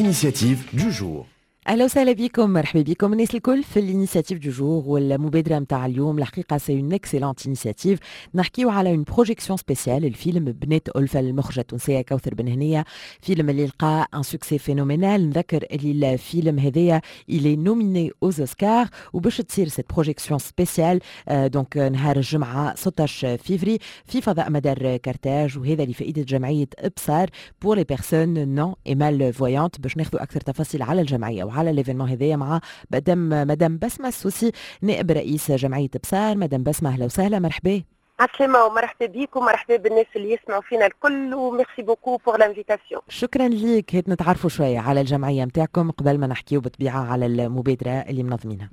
l'initiative du jour. اهلا وسهلا بكم، مرحبا بكم الناس الكل في الانيشيتيف دو جور والمبادره نتاع اليوم. الحقيقه سي اون اكسيلونت انيشيتيف، نحكيو على اون بروجيكسيون سبيسيال الفيلم بنات ألفة المخرجه التونسيه كوثر بن هنيه، فيلم اللي لقى ان سوكسي فينومينال. نذكر اللي الفيلم هذايا الي نوميني اوز اوسكار، وباش تصير سيت بروجيكسيون سبيسيال دونك نهار الجمعه 16 فيفري في فضاء مدار كارتاج، وهذا لفائده جمعيه ابصار بور لي بيرسون نون اي مال فويانت. باش ناخذوا اكثر تفاصيل على الجمعيه على ليفينمون هذايا مع مدام بسمة السوسي نائب رئيس جمعية بصار. مدام بسمة أهلا وسهلا، مرحبا. عسلامة ومرحبا بيكم ومرحبا بالناس اللي يسمعوا فينا الكل، وميرسي بوكو بور لانفيتاسيون. شكرا ليك، هيت نتعرفوا شوية على الجمعية متاعكم قبل ما نحكيو بالطبيعة على المبادرة اللي منظمينها.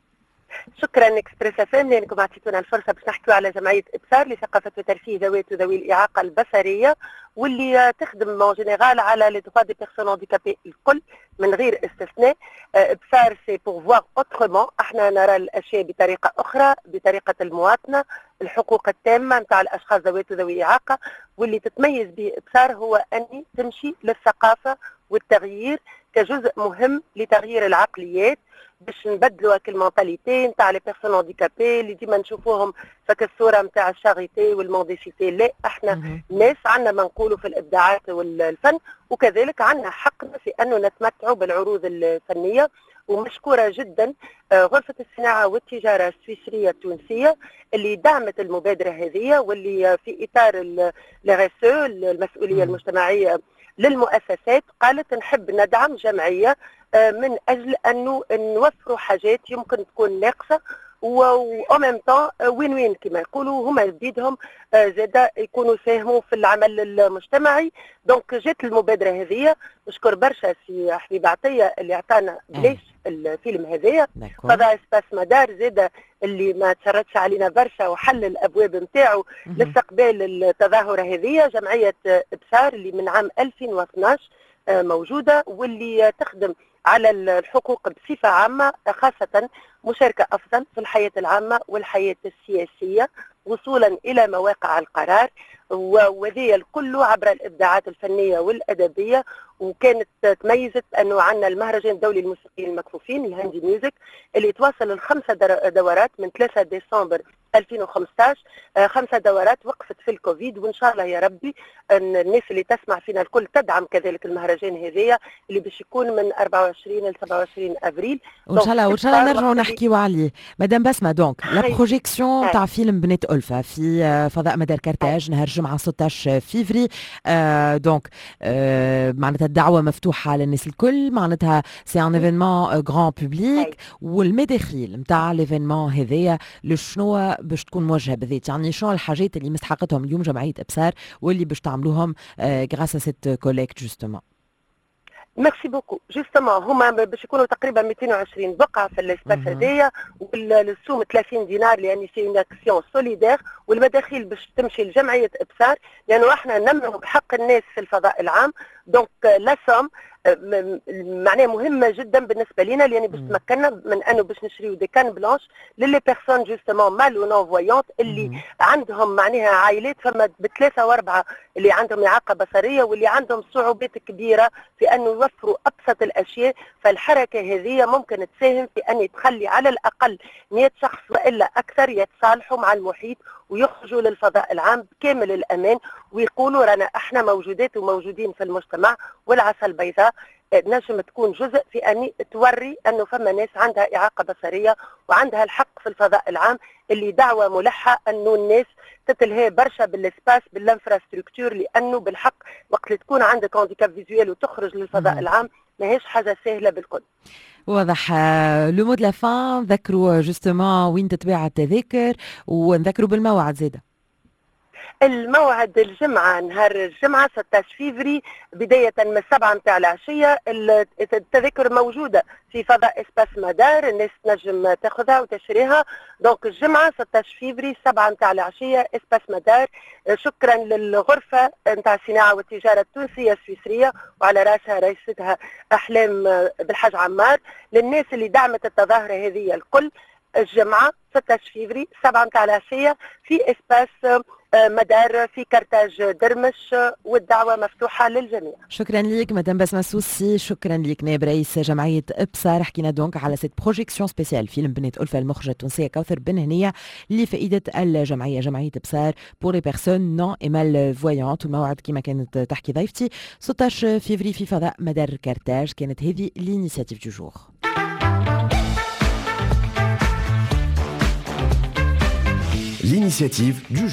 شكرا اكسبريس افام لانكم اعطيتونا الفرصه باش نحكيو على جمعيه ابصار لثقافه وترفيه ذوات وذوي الاعاقه البصريه، واللي تخدم اون جينيرال على لي دروا دي بيرسون هانديكابي الكل من غير استثناء. ابصار سي بور فوار اوترومون، احنا نرى الاشياء بطريقه اخرى، بطريقه المواطنه، الحقوق التامه نتاع الاشخاص ذوات وذوي اعاقه. واللي تتميز به ابصار هو ان تمشي للثقافه والتغيير كجزء مهم لتغيير العقليات، باش نبدلوا المونتاليتي نتاع لي بيرسون هانديكابي اللي ديما نشوفوهم فك الصوره نتاع الشاريتي والمونديسيتي. لا، احنا ناس عندنا ما نقولوا في الابداعات والفن، وكذلك عندنا حقنا في انه نتمتعوا بالعروض الفنيه. ومشكوره جدا غرفه الصناعه والتجاره السويسريه التونسيه اللي دعمت المبادره هذه، واللي في اطار الريسو المسؤوليه المجتمعيه للمؤسسات قالت نحب ندعم جمعيه من اجل انه نوفروا حاجات يمكن تكون ناقصه، و ميم طون وين وين كما يقولوا هما بيدهم زاده يكونوا ساهموا في العمل المجتمعي. دونك جات المبادره هذه. نشكر برشا سي حبيب عطيه اللي عطانا بلاش الفيلم هذايا، فضاء اسباس مدار زاده اللي ما تشردش علينا برشا وحل الابواب نتاعو لاستقبال التظاهره هذه. جمعيه ابصار اللي من عام 2012 موجوده، واللي تخدم على الحقوق بصفة عامة، خاصة مشاركة أفضل في الحياة العامة والحياة السياسية وصولا إلى مواقع القرار، وذي الكل عبر الإبداعات الفنية والأدبية. وكانت تميزت أنه عندنا المهرجان الدولي للموسيقيين المكفوفين الهاندي ميوزك اللي تواصل ال5 دورات من 3 ديسمبر 2015. 5 دورات وقفت في الكوفيد، وإن شاء الله يا ربي أن الناس اللي تسمع فينا الكل تدعم كذلك المهرجان هذايا اللي باش يكون من 24 ل 27 أبريل. وإن شاء الله نرجعوا نحكيوا عليه. مدام بسمة، دونك لا بروجيكسيون تاع فيلم بنات ألفة في فضاء مدار كارتاج نهار الجمعة 16 فيفري. دونك معناتها الدعوة مفتوحة للناس الكل، معناتها سي ان ايفينمون غران بوبليك، والمداخيل نتاع ليفينمون هذايا لشنو باش تكون موجهة بالذات؟ يعني شنو الحاجات اللي مستحقتهم اليوم جمعية ابصار واللي باش تعملوهم غراس سيت كوليكت جوستومون؟ ميرسي بوكو. جوستومون هما باش يكونوا تقريبا 220 بقعه في الاسباس هذايا، والسوم 30 دينار لان سي اون اكسيون سوليدير، والمداخيل باش تمشي لجمعيه ابصار لانه احنا نمنعوا بحق الناس في الفضاء العام. دونك لا سوم معناها مهمه جدا بالنسبه لنا، لان باش تمكننا من انه باش نشريو دي كان بلانش للي بيرسون جوستومون مال و نون فويونت اللي عندهم معناها عائلات فما بثلاثه واربعه اللي عندهم اعاقه بصريه واللي عندهم صعوبات كبيره في انه يوفروا ابسط الاشياء. فالحركه هذه ممكن تساهم في ان تخلي على الاقل 100 شخص والا اكثر يتصالحوا مع المحيط ويخرجوا للفضاء العام بكامل الامان، ويقولوا رانا احنا موجودات وموجودين في المجتمع. والعصا البيضاء نجم تكون جزء في ان توري انه فما ناس عندها اعاقه بصريه وعندها الحق في الفضاء العام، اللي دعوه ملحه انه الناس تتلهي برشا بالاسباس بالانفراستركتور، لانه بالحق وقت اللي تكون عندك هانديكاب فيزوال وتخرج للفضاء العام ماهيش حاجه سهله بالكل. واضح. لو مود لا فان، ذكروا جوستومون وين تتباع التذاكر، ونذكروا بالموعد زاده. الموعد الجمعة نهار الجمعة 16 فيفري بداية من 7 متاع العشية. التذاكر موجودة في فضاء اسباس مدار، الناس تنجم تاخذها وتشريها. دونك الجمعة 16 فيفري 7 متاع العشية اسباس مدار. شكرا للغرفة نتاع الصناعة والتجارة التونسية السويسرية وعلى راسها رئيستها أحلام بالحاج عمار، للناس اللي دعمت التظاهرة هذه الكل. الجمعة 16 فيفري 7 متاع العشية في اسباس مدار في كرتاج درمش، والدعوة مفتوحة للجميع. شكرا لك مدام بسمة سوسي، شكرا لك نائب رئيس جمعية إبصار. حكينا دونك على سيت بروجيكسيون سبيسيال فيلم بنت ألفة المخرجة التونسية كوثر بن هنية لفائدة الجمعية جمعية إبصار بور لي بيرسون نون اي مال فويونت. والموعد كما كانت تحكي ضيفتي 16 فيفري في فضاء مدار كرتاج. كانت هذه لينيسياتيف دو جور. L'initiative du jour.